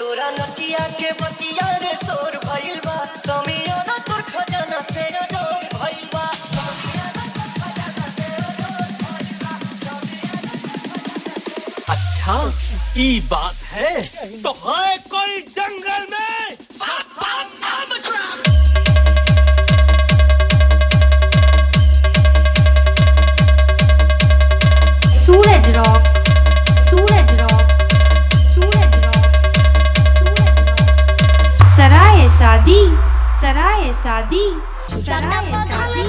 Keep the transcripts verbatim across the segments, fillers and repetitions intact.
तोरा नचिया के बचिया रे सोर भइल बा समियाना तोर खजाना से अजोर भइल बा अच्छा ई बात है तो है कोई जंगल में Suraj rock Suraj rock Suraj rock Suraj rock सराय शादी सराय शादी सराय शादी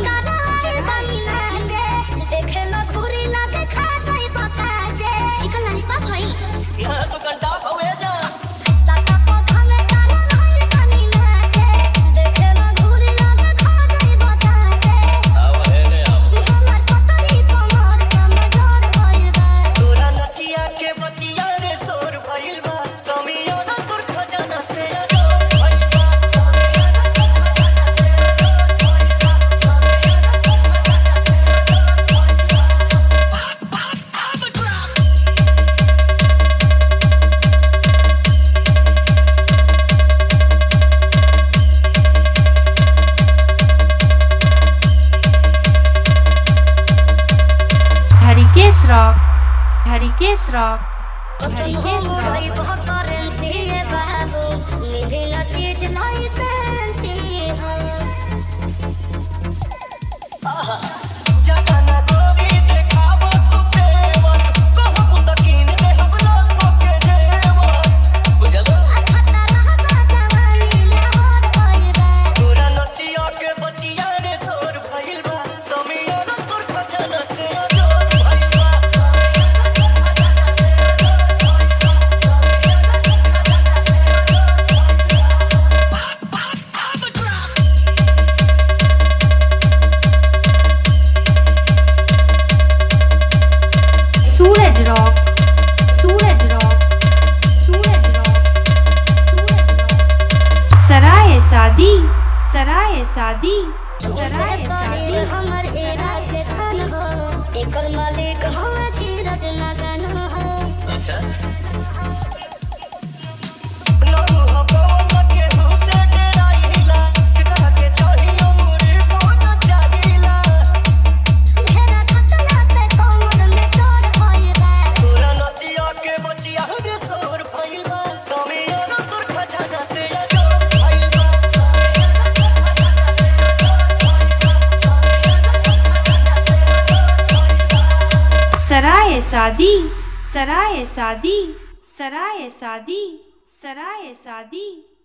ना तो घंटा भवे जा तोरा नचिया के बचिया रे सोर भइल बा समियाना तोर खजाना से अजोर भइल बा समियाना तोर खजाना से अजोर भइल बा समियाना तोर खजाना से अजोर भइल बा Harikesh rock Harikesh rock Harikesh rock जगना गोरी देखावा तू देवर कहबू त कीन दे हम लोग के जेवर बुझलो तोरा नचिया के बचिया रे सोर भइल बा समियाना तोर खजाना से अजोर भइल बा समियाना तोर खजाना से अजोर भइल बा समियाना तोर खजाना से अजोर भइल बा Suraj rock Suraj rock Suraj rock Suraj rock सराय शादी सराय शादी सराय शादी एकर मालिक हम धीरज नगन हो अच्छा ननु हबवा के हुसे डराइला कितना के चाहियो मुरी बोना जागिला घेरा खतला से कमर में तोर होई बा तोरा नचिया के बचिया रे सोर भइल बा समियाना तोर खजाना से अजोर भइल बा समियाना तोर खजाना से अजोर भइल बा समियाना तोर खजाना से अजोर भइल बा सराय शादी सराय शादी सराय शादी सराय शादी